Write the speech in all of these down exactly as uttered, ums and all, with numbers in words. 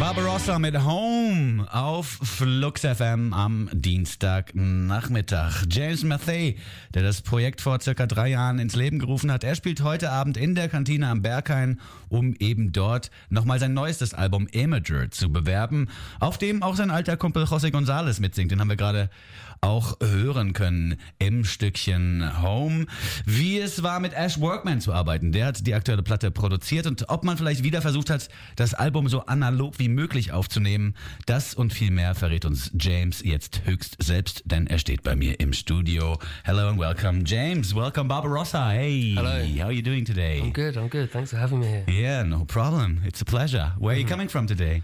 Barbarossa mit Home auf Flux F M am Dienstagnachmittag. James Mathey, der das Projekt vor circa drei Jahren ins Leben gerufen hat, er spielt heute Abend in der Kantine am Berghain, um eben dort nochmal sein neuestes Album Imager zu bewerben, auf dem auch sein alter Kumpel José González mitsingt. Den haben wir gerade auch hören können im Stückchen Home. Wie es war, mit Ash Workman zu arbeiten. Der hat die aktuelle Platte produziert und ob man vielleicht wieder versucht hat, das Album so analog wie möglich aufzunehmen, das und viel mehr verrät uns James jetzt höchst selbst, denn er steht bei mir im Studio. Hello and welcome, James. Welcome, Barbarossa. Hey. Hello. How are you doing today? I'm good, I'm good. Thanks for having me here. Yeah, no problem. It's a pleasure. Where are you coming from today?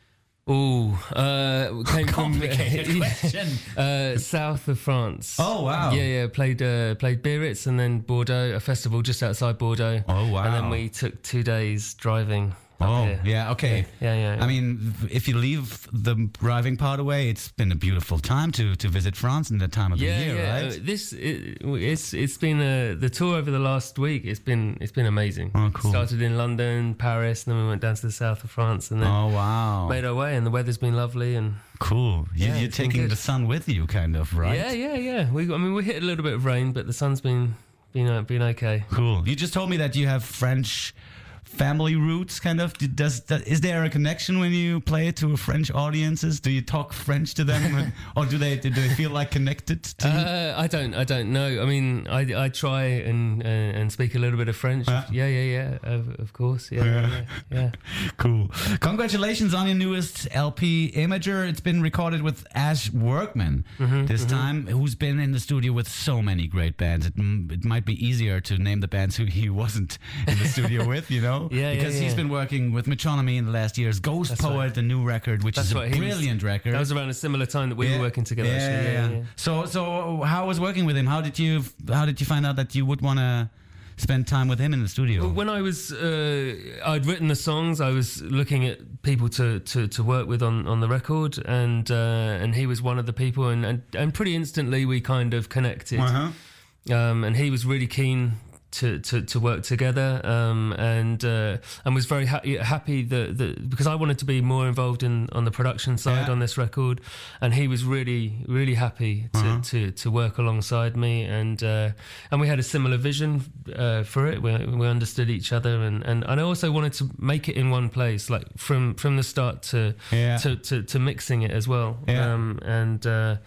Oh, uh, came from Complicated question. uh, south of France. Oh, wow. Yeah, yeah. Played uh, played Biarritz and then Bordeaux, a festival just outside Bordeaux. Oh, wow. And then we took two days driving. up Oh, here. yeah, okay. Yeah, yeah, yeah. I mean, if you leave the driving part away, it's been a beautiful time to, to visit France in that time of yeah, the year, yeah. right? Uh, this it, it's it's been uh, the tour over the last week. It's been it's been amazing. Oh, cool. Started in London, Paris, and then we went down to the south of France, and then Oh, wow. made our way. And the weather's been lovely. And Cool. You, Yeah, you're it's been taking good. the sun with you, kind of, right? yeah, yeah, yeah. We I mean we hit a little bit of rain, but the sun's been been uh, been okay. Cool. You just told me that you have French family roots, kind of. Does, does is there a connection when you play it to French audiences? Do you talk French to them, or do they do they feel like connected to you? Uh, I don't. I don't know. I mean, I, I try and uh, and speak a little bit of French. Yeah. Yeah, yeah, yeah. Of, of course. Yeah, Yeah. yeah, yeah. Cool. Congratulations on your newest L P, Imager. It's been recorded with Ash Workman this time, who's been in the studio with so many great bands. It, m- it might be easier to name the bands who he wasn't in the studio with, you know? Yeah, yeah, Because he's yeah. been working with Metronomy in the last years. Ghost That's Poet, right. the new record, which That's is a right, he was- brilliant record. That was around a similar time that we Yeah. were working together. Yeah, actually. yeah, Yeah, yeah. yeah. So, so how was working with him? How did you, how did you find out that you would want to spend time with him in the studio? Well, when I was, uh, I'd written the songs. I was looking at people to, to, to work with on, on the record, and uh, and he was one of the people, and, and, and pretty instantly we kind of connected. Uh-huh. Um, and he was really keen to, to, to work together, um, and uh, and was very happy happy that, that because I wanted to be more involved in on the production side Yeah. on this record, and he was really really happy to, Uh-huh. to, to work alongside me, and uh, and we had a similar vision uh, for it. We, we understood each other, and, and, and I also wanted to make it in one place, like from, from the start to Yeah. to, to, to mixing it as well. Yeah. Um, and uh,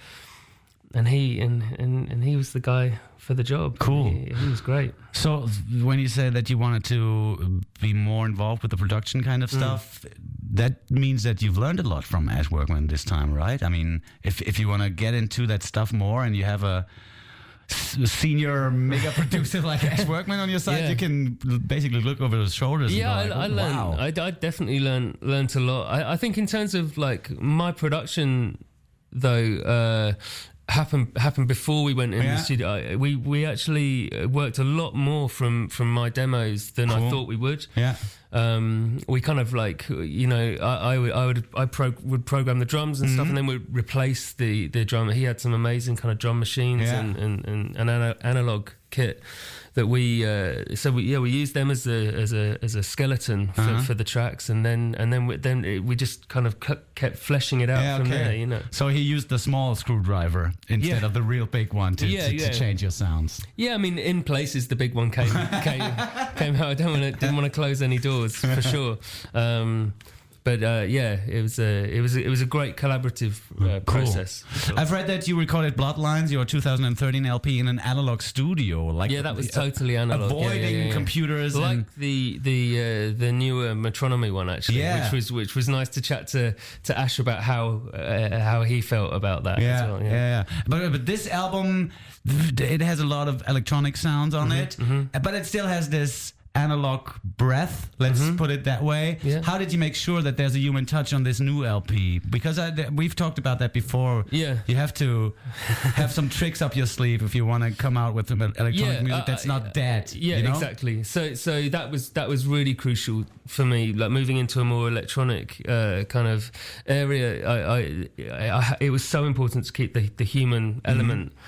and he and, and, and he was the guy for the job. Cool. He, he was great. So when you say that you wanted to be more involved with the production kind of stuff, that means that you've learned a lot from Ash Workman this time, right? I mean, if if you want to get into that stuff more and you have a s- senior mega producer like Ash Workman on your side, Yeah. you can basically look over his shoulders. Yeah, and go I, I like, learned. Wow. I, I definitely learned learned a lot. I, I think in terms of like my production, though, uh, happened happened before we went in Yeah. the studio. I, we we actually uh, worked a lot more from from my demos than Cool. I thought we would. Yeah. Um, we kind of like, you know, I, I would, I would, I pro- would program the drums and stuff, Mm-hmm. and then we'd replace the, the drummer. He had some amazing kind of drum machines Yeah. and, and, and an ana- analog kit that we, uh, so we, yeah, we used them as a, as a, as a skeleton for, Uh-huh. for the tracks. And then, and then, we, then it, we just kind of cu- kept fleshing it out Yeah, from okay. there, you know. So he used the small screwdriver instead Yeah. of the real big one to, Yeah, to, yeah. to change your sounds. Yeah, I mean, in places the big one came came, came out. I don't want to didn't want to close any doors for sure. Um, but uh, yeah, it was a it was a, it was a great collaborative uh, Cool. process. I've read that you recorded Bloodlines, your two thousand thirteen L P, in an analog studio. Like Yeah, that was uh, totally analog. Yeah, avoiding yeah, yeah. computers and like the the uh, the newer Metronomy one actually, Yeah. which was which was nice to chat to, to Ash about how uh, how he felt about that. yeah, as well, yeah, yeah. But but this album, it has a lot of electronic sounds on it, but it still has this analog breath. Let's put it that way. Yeah. How did you make sure that there's a human touch on this new L P? Because I, th- we've talked about that before. Yeah. you have to have some tricks up your sleeve if you want to come out with some electronic Yeah, music uh, that's not dead. Yeah, you know? exactly. So, so that was that was really crucial for me. Like moving into a more electronic uh, kind of area, I, I, I, I, it was so important to keep the, the human element.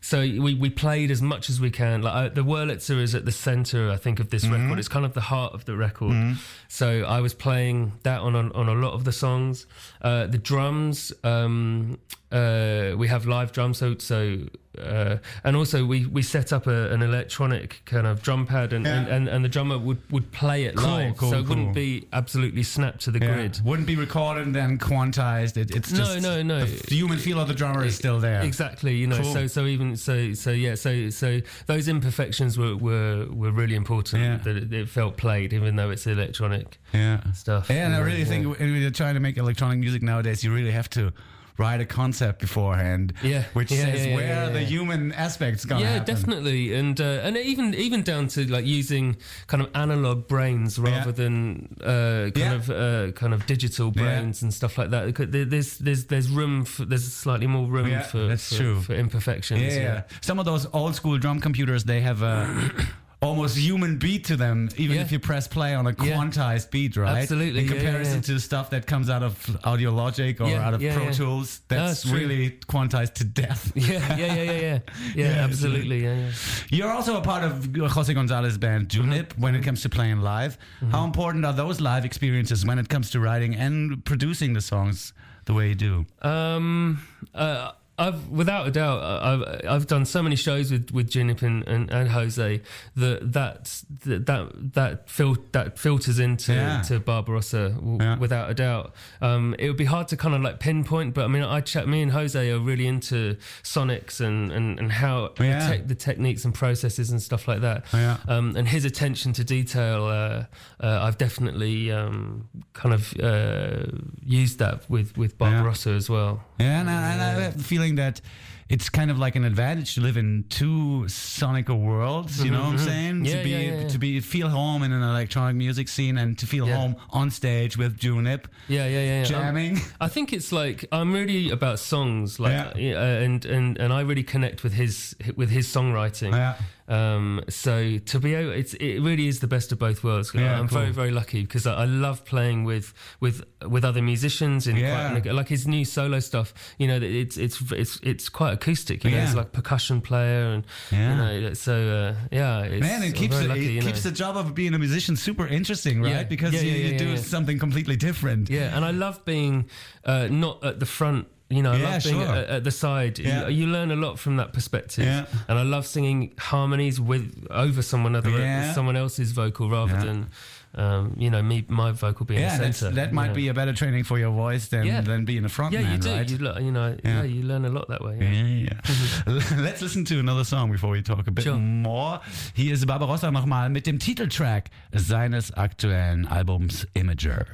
so we, we played as much as we can. Like uh, the Wurlitzer is at the center, I think, of this mm-hmm. record. It's kind of the heart of the record. Mm-hmm. So I was playing that on on, on a lot of the songs. Uh, the drums, um, uh, we have live drums, so so. Uh, and also we, we set up a, an electronic kind of drum pad and, yeah. and, and, and the drummer would, would play it cool, live cool, so it cool. wouldn't be absolutely snapped to the yeah. grid. Wouldn't be recorded and then quantized. It, it's just no, no, no. the human feel of the drummer is still there. Exactly, you know. Cool. So so even so so yeah so so those imperfections were were, were really important. Yeah. That it, it felt played even though it's electronic yeah. stuff. Yeah, and yeah, I really yeah. think when you're trying to make electronic music nowadays, you really have to write a concept beforehand, yeah, which yeah, says yeah, yeah, where yeah, yeah. the human aspect's gonna yeah, happen. definitely, and uh, and even even down to like using kind of analog brains rather yeah. than uh, kind yeah. of uh, kind of digital brains yeah. and stuff like that. There's there's there's room for, there's slightly more room yeah, for, that's for, true. for imperfections. Yeah, yeah. yeah, some of those old school drum computers, they have a almost human beat to them, even yeah. if you press play on a quantized yeah. beat, right? Absolutely. In yeah, comparison yeah. to stuff that comes out of Audiologic or yeah, out of yeah, Pro yeah. Tools, that's no, that's really quantized to death. Yeah, yeah, yeah, yeah, yeah. Yeah, yeah absolutely. Yeah, yeah. You're also a part of Jose Gonzalez's band Junip mm-hmm. when it comes to playing live. Mm-hmm. How important are those live experiences when it comes to writing and producing the songs the way you do? Um, uh, I've, without a doubt, I've I've done so many shows with with Junip and, and, and Jose that that that that fil- that filters into yeah. to Barbarossa w- yeah. without a doubt. Um, it would be hard to kind of like pinpoint, but I mean, I chat. Me and Jose are really into sonics and and and how yeah. the, te- the techniques and processes and stuff like that. Yeah. Um, and his attention to detail, uh, uh, I've definitely um, kind of uh, used that with with Barbarossa yeah. as well. Yeah, and I, and I have the feeling that it's kind of like an advantage to live in two sonical worlds. You mm-hmm, know what I'm saying? Yeah, to be yeah, yeah, yeah. to be feel home in an electronic music scene and to feel yeah. home on stage with Junip. Yeah, yeah, yeah. Jamming. Um, I think it's like I'm really about songs, like, yeah. uh, and and and I really connect with his with his songwriting. Yeah. Um, so to be able, it's it really is the best of both worlds. Yeah, I'm cool. very very lucky because I, I love playing with with with other musicians and yeah. quite, like his new solo stuff. You know, it's it's it's it's quite acoustic. You know, yeah. it's like percussion player and yeah. you know, so uh, yeah. It's, Man, it keeps lucky, it you keeps know. the job of being a musician super interesting, right? Yeah. Because yeah, you, yeah, yeah, you do yeah. something completely different. Yeah, and I love being uh, not at the front. You know, I yeah, love being sure. at, at the side. Yeah. You, you learn a lot from that perspective, yeah. and I love singing harmonies with over someone other, yeah. someone else's vocal rather yeah. than, um, you know, me my vocal being yeah, the center. that might know. be a better training for your voice than yeah. than being a frontman, yeah, you do. right? You, lo- you know, yeah. yeah, you learn a lot that way. Yeah, yeah. yeah. Let's listen to another song before we talk a bit sure. more. Hier ist Barbarossa nochmal mit dem Titeltrack seines aktuellen Albums Imager.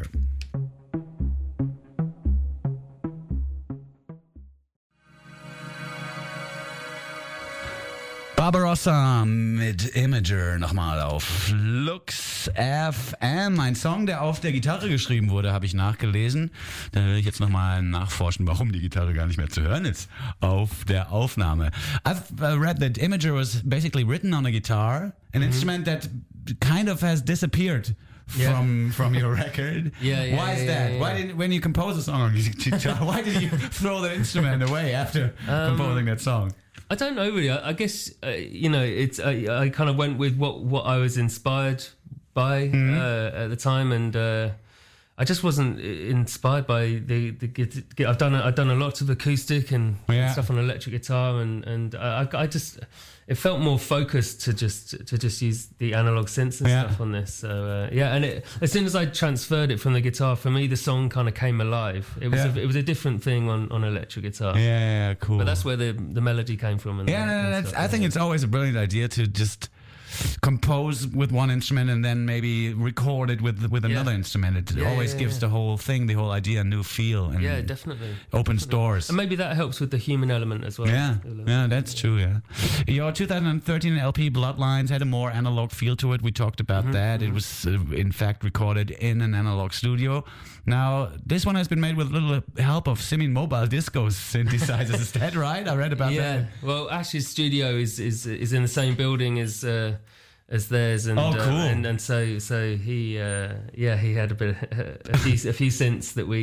Barbarossa mit Imager nochmal auf Lux F M. Ein Song, der auf der Gitarre geschrieben wurde, habe ich nachgelesen. Da will ich jetzt nochmal nachforschen, warum die Gitarre gar nicht mehr zu hören ist auf der Aufnahme. I've uh, read that Imager was basically written on a guitar, an mm-hmm. instrument that kind of has disappeared Yeah. from from your record. Yeah, yeah. Why is yeah, that? yeah, Why yeah. did when you compose a song on guitar? Why did you throw that instrument away after Um, composing that song? I don't know really. I, I guess uh, you know it's. I, I kind of went with what what I was inspired by mm-hmm. uh, at the time, and uh, I just wasn't inspired by the the. I've done I've done a lot of acoustic and yeah. stuff on electric guitar, and and I, I just it felt more focused to just to just use the analog synths and yeah. stuff on this. So uh, yeah, and it, as soon as I transferred it from the guitar, for me the song kind of came alive. It was yeah. a, it was a different thing on, on electric guitar. Yeah, yeah, cool. But that's where the the melody came from. And yeah, the, no, no, and that's, stuff, I think yeah. it's always a brilliant idea to just compose with one instrument and then maybe record it with with Yeah. another instrument. It Yeah, always yeah, gives yeah. the whole thing, the whole idea, a new feel and Yeah, definitely. opens Definitely. doors. And maybe that helps with the human element as well. Yeah, yeah, that's true. Yeah, your two thousand thirteen L P Bloodlines had a more analog feel to it. We talked about Mm-hmm, that. mm-hmm. It was uh, in fact recorded in an analog studio. Now this one has been made with little help of Simin Mobile Disco synthesizers. Is that right? I read about yeah. that. Well, Ash's studio is is is in the same building as uh, as theirs, and Oh, cool. uh, and and so so he uh, yeah he had a bit a few a few synths that we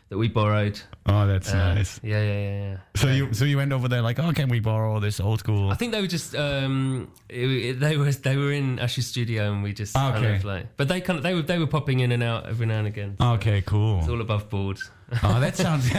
that we borrowed. Oh, that's Uh, nice. Yeah, yeah, yeah, yeah. So you so you went over there like, oh, can we borrow this old school? I think they were just um, it, it, they were they were in Ash's studio and we just Okay. kind of like, but they kind of they were they were popping in and out every now and again. So Okay, cool. it's all above board. Oh, that sounds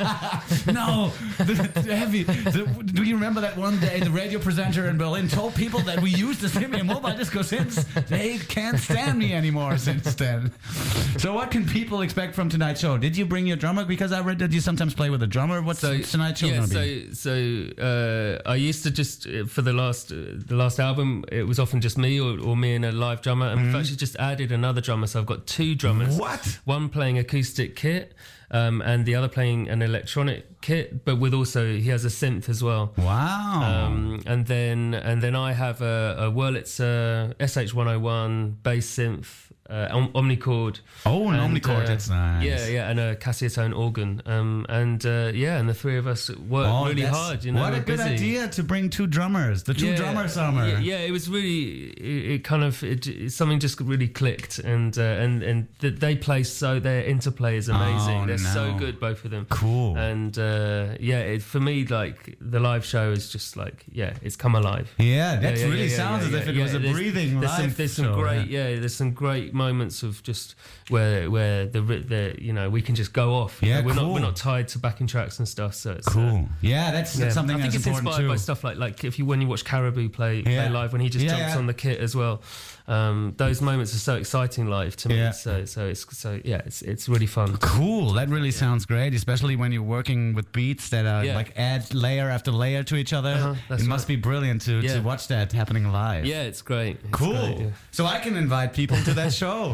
no. The, the heavy. The, do you remember that one day the radio presenter in Berlin told people that we used the Simeon mobile disco since they can't stand me anymore since then. So what can people expect from tonight's show? Did you bring your drummer? Because I read that you sometimes play with a drummer. What's So tonight's show yeah, gonna so be? so uh, I used to just uh, for the last uh, the last album it was often just me or, or me and a live drummer, and we've actually just added another drummer. So I've got two drummers. What? One playing acoustic kit. Um, and the other playing an electronic kit, but with also he has a synth as well. Wow. Um, and then and then I have a, a Wurlitzer S H one oh one bass synth, uh, Om- Omnichord. Oh, an and, Omnichord, uh, that's nice. Yeah, yeah, and a Cassiotone organ. Um, and uh, yeah, and the three of us work Oh, really that's- hard. You know, what a we're good busy. idea to bring two drummers. The two Yeah, drummer summer. Yeah, yeah, it was really it, it kind of it, it- something just really clicked, and uh, and and th- they play so their interplay is amazing. Oh, They're so no. good, both of them. Cool. And uh, yeah, it, for me, like the live show is just like yeah, it's come alive. Yeah, that Yeah, yeah, really yeah, sounds yeah, as if yeah, it was yeah. a There's- breathing there's live some, there's some show, great yeah. yeah. There's some great moments of just where where the the you know we can just go off. Yeah, we're cool. not we're not tied to backing tracks and stuff. So it's, uh, Cool. Yeah, that's, yeah. that's something I think that's it's important inspired too. by stuff like like if you when you watch Caribou play, Yeah. play live when he just Yeah, jumps yeah. on the kit as well. Um, those moments are so exciting live to me. Yeah. So so it's so yeah, it's it's really fun. Cool. That really sounds great, especially when you're working with beats that are Yeah. like add layer after layer to each other. Uh-huh, that's it must right. be brilliant to, Yeah. to watch that happening live. Yeah, it's great. It's Cool. great, yeah. So I can invite people to that show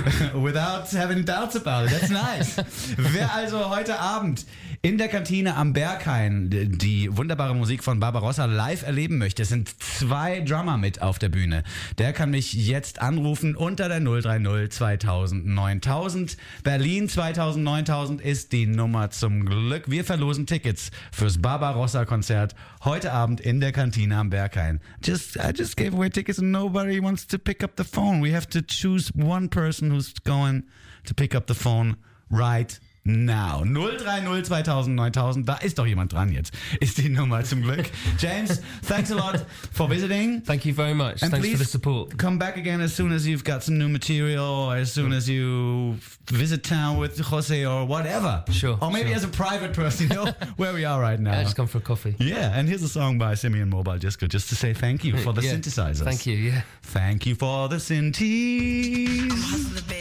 without having doubts about it. That's nice. Wer also heute Abend in der Kantine am Berghain die wunderbare Musik von Barbarossa live erleben möchte, es sind zwei Drummer mit auf der Bühne. Der kann mich jetzt anrufen unter der null drei null zweitausend neuntausend. Berlin zweitausend neuntausend ist die Nummer zum Glück. Wir verlosen Tickets fürs Barbarossa-Konzert heute Abend in der Kantine am Berghain. Just, I just gave away tickets and nobody wants to pick up the phone. We have to choose one person who's going to pick up the phone right now. null drei null zweitausend neuntausend. Da ist doch jemand dran jetzt. Ist die Nummer zum Glück. James, thanks a lot for visiting. Thank you very much. And Thanks please for the support. come back again as soon as you've got some new material, or as soon as you visit town with Jose or whatever. Sure, Or maybe sure. as a private person, you know where we are right now. I just come for a coffee. Yeah, and here's a song by Simeon Mobile Disco just to say thank you for the Yeah. synthesizers. Thank you. Yeah. Thank you for the synths. Hustle the